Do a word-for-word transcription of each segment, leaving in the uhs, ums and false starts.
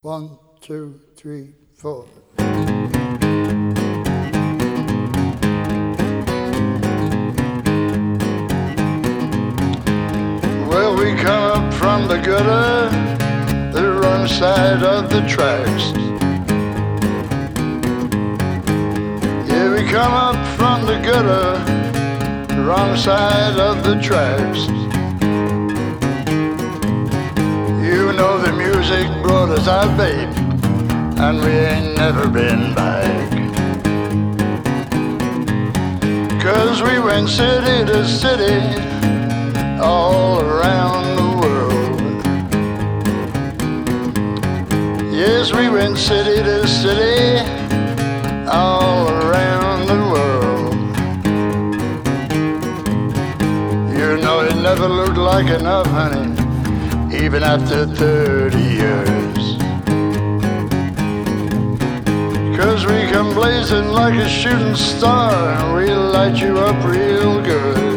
One, two, three, four. Well, we come up from the gutter, the wrong side of the tracks. Yeah, we come up from the gutter, the wrong side of the tracks. You know the music brought us out, babe, and we ain't never been back. 'Cause we went city to city, all around the world. Yes, we went city to city, all around the world. You know it never looked like enough, honey, even after thirty years. 'Cause we come blazing like a shooting star, and we light you up real good.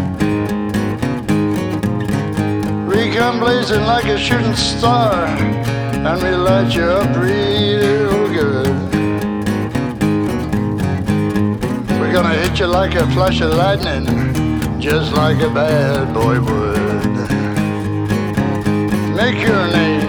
We come blazing like a shooting star, and we light you up real good. We're gonna hit you like a flash of lightning, just like a bad boy would. Make your name.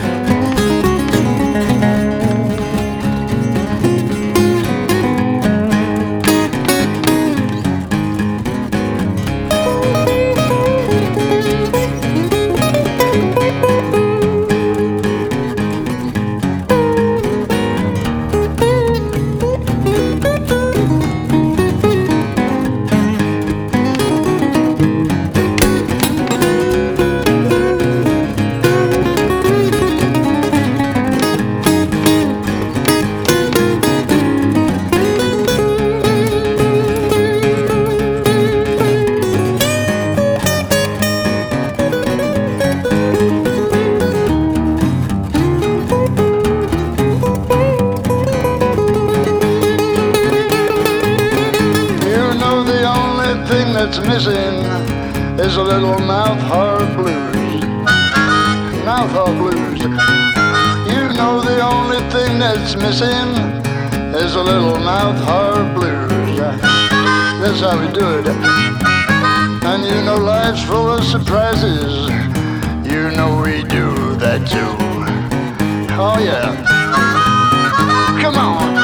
That's missing is a little mouth harp blues. Mouth harp blues. You know the only thing that's missing is a little mouth harp blues. That's how we do it. And you know life's full of surprises. You know we do that too. Oh yeah. Come on.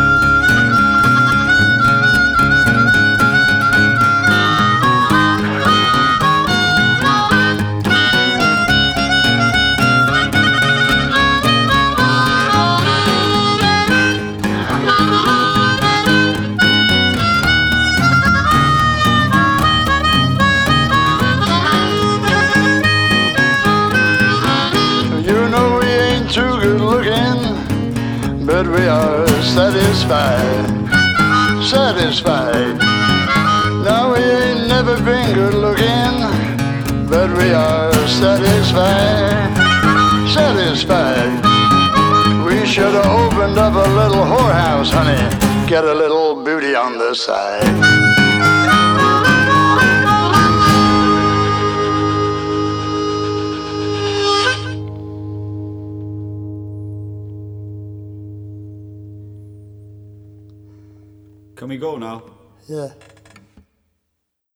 Too good looking, but we are satisfied, satisfied. No, we ain't never been good looking, but we are satisfied, satisfied. We should have opened up a little whorehouse, honey, get a little booty on the side. Can we go now? Yeah.